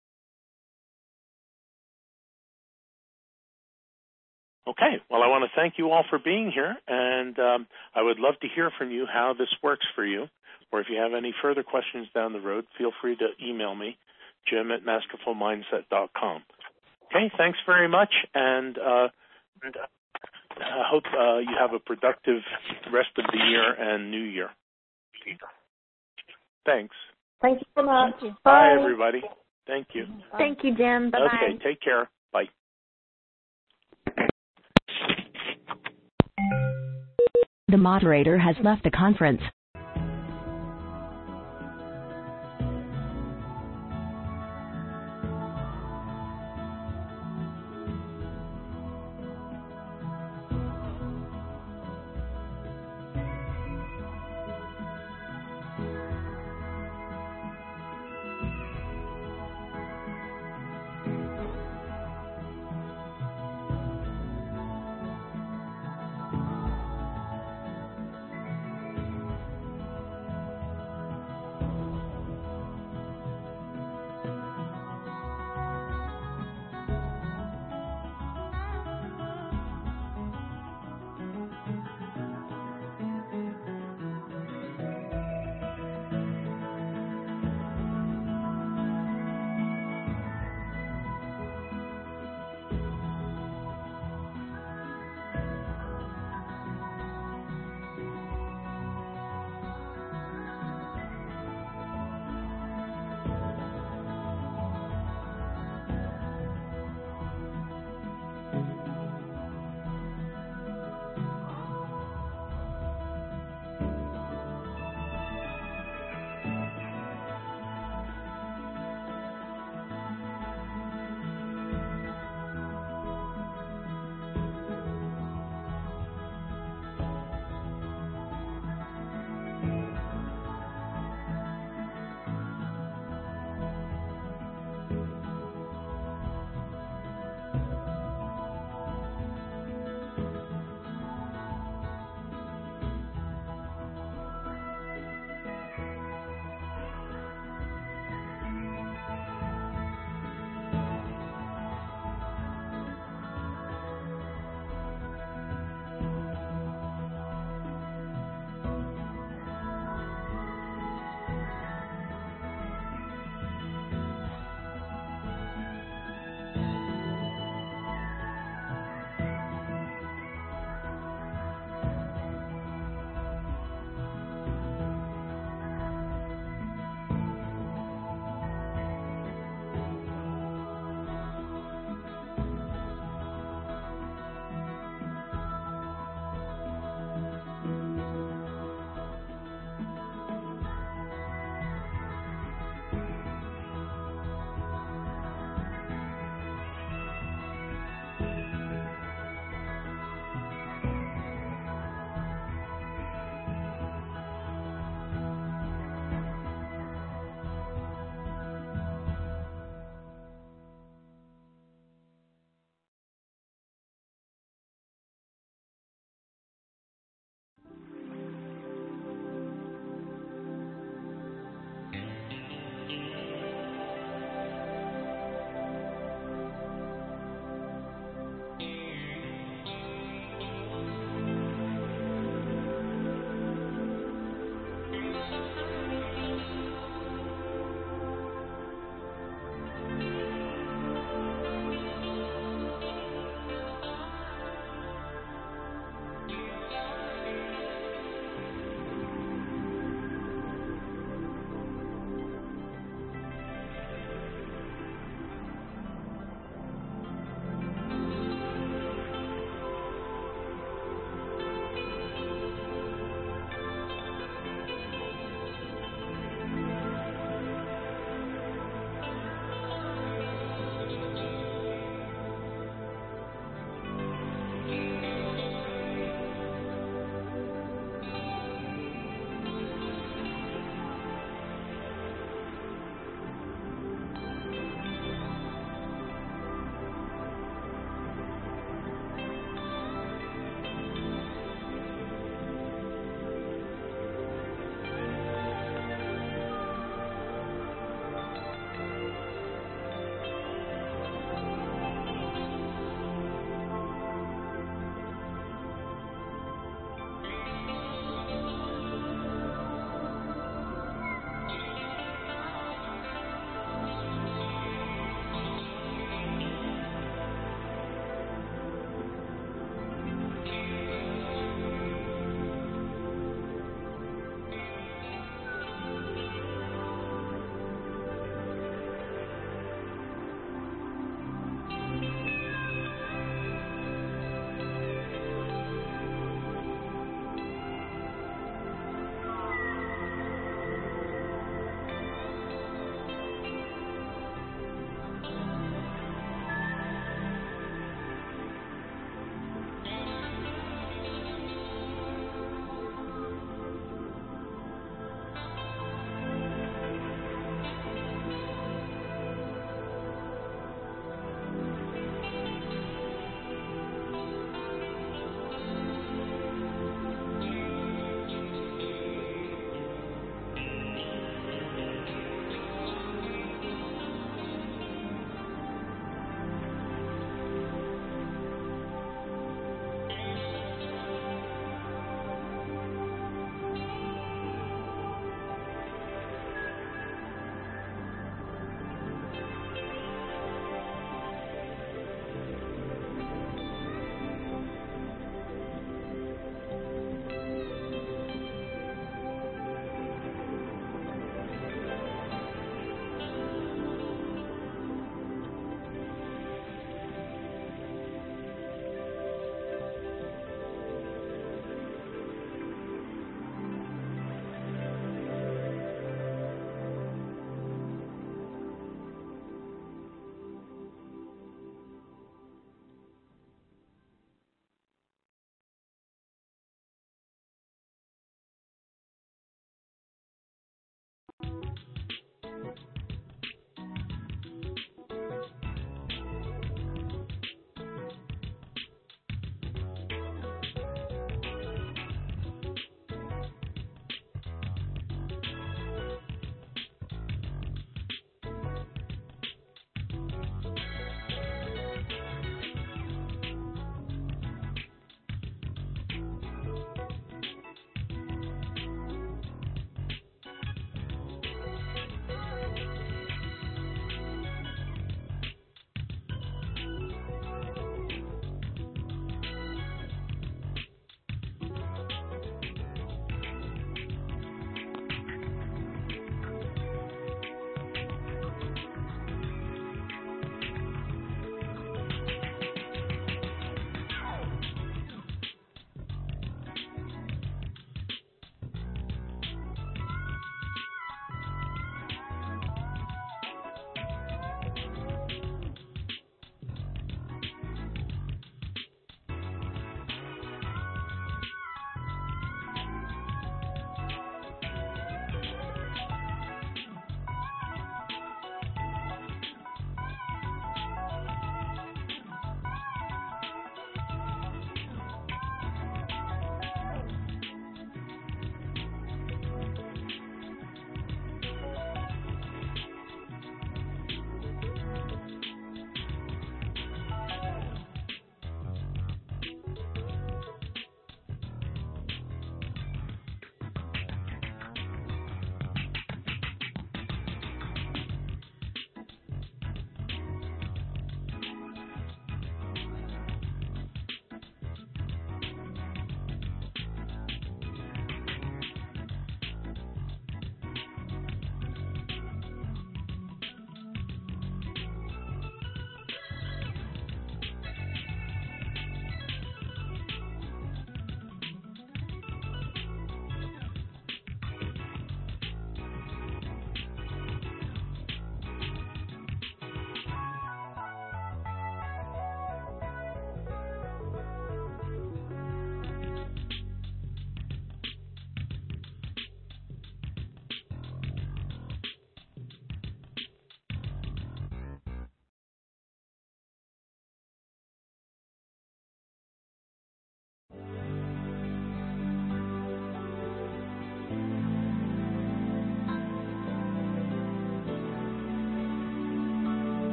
Okay. Well, I want to thank you all for being here, and um, I would love to hear from you how this works for you. Or if you have any further questions down the road, feel free to email me, Jim at masterful mindset dot com. Okay, thanks very much, and uh, I hope uh, you have a productive rest of the year and New Year. Thanks. Thank you so much. You. Bye, Bye, everybody. Thank you. Thank you, Jim. Bye-bye. Okay, take care. Bye. The moderator has left the conference.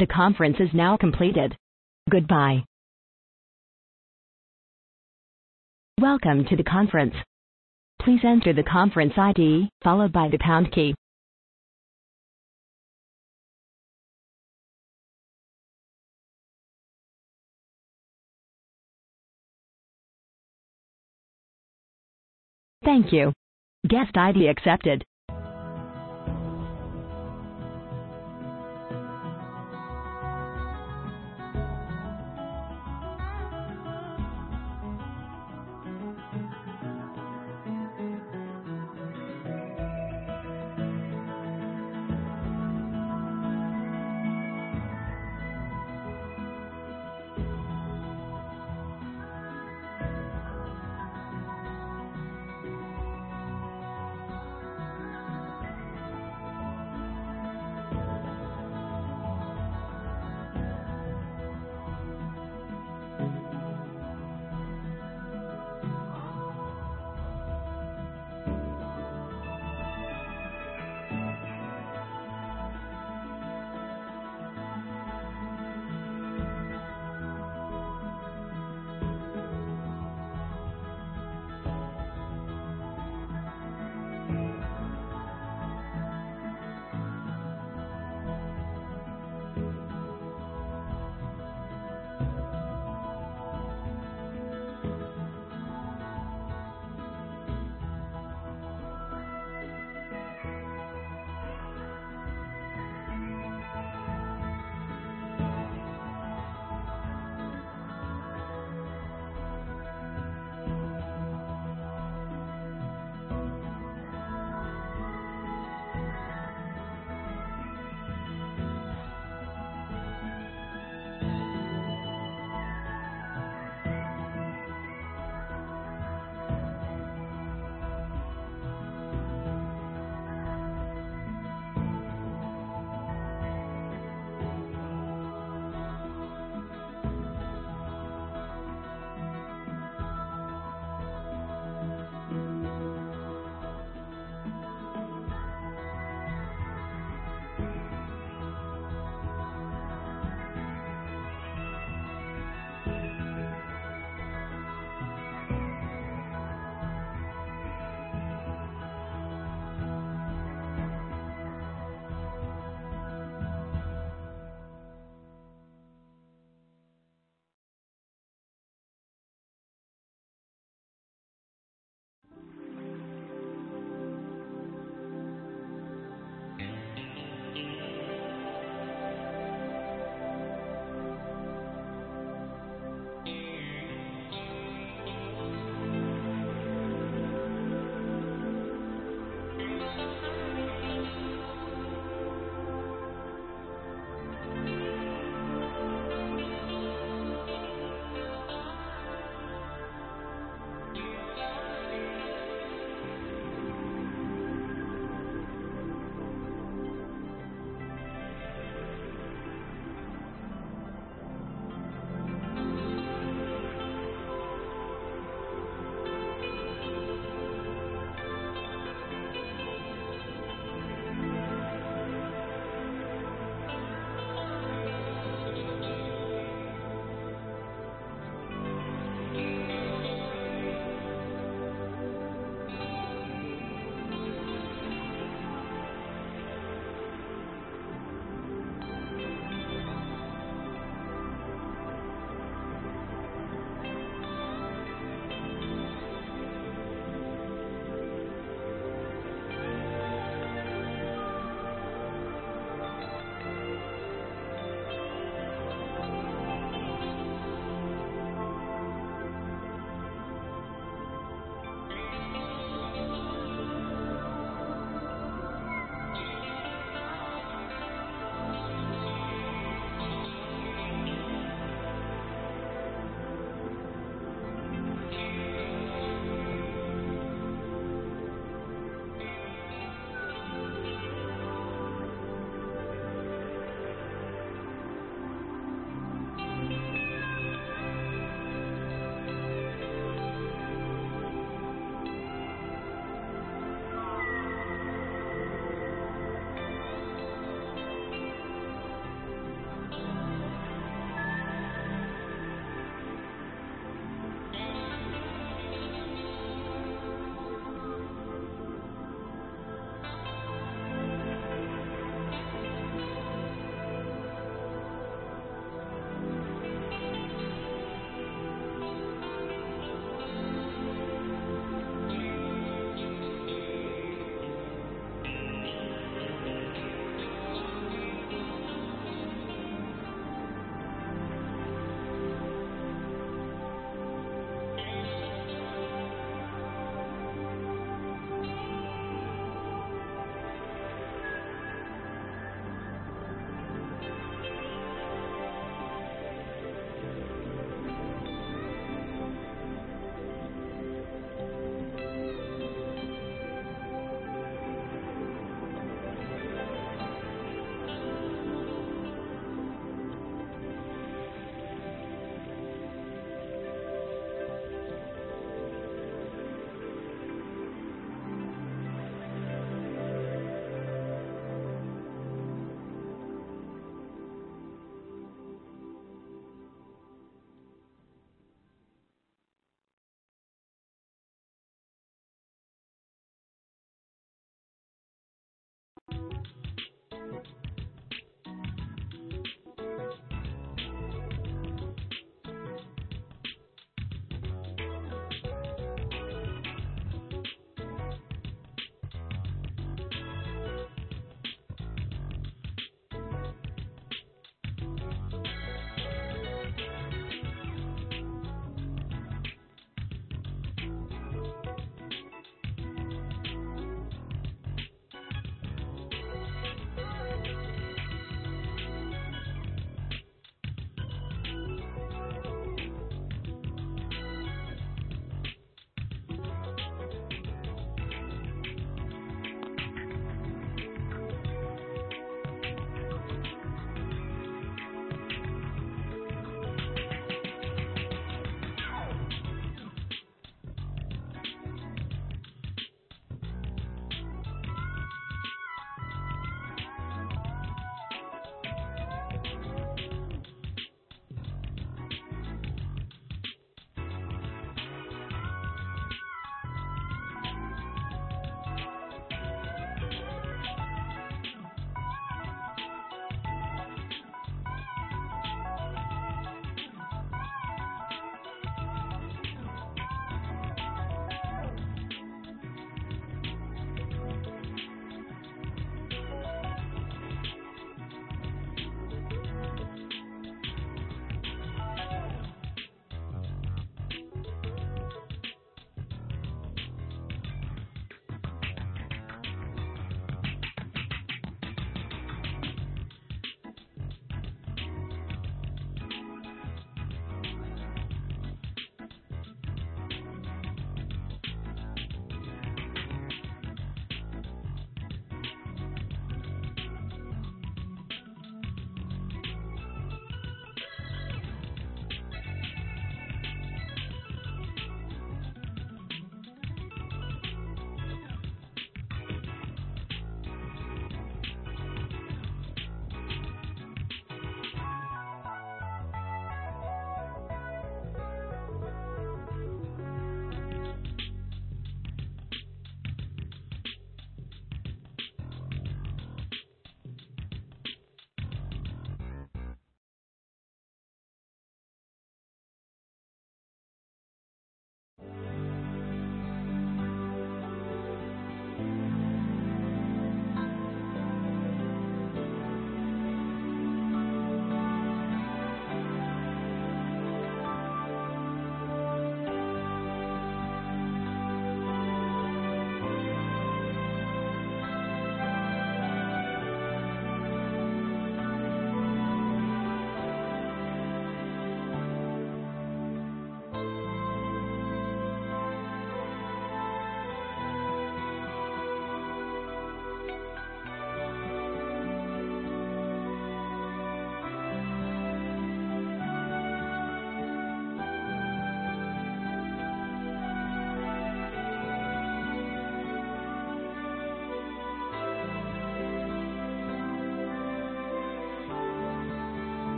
The conference is now completed. Goodbye. Welcome to the conference. Please enter the conference I D, followed by the pound key. Thank you. Guest I D accepted.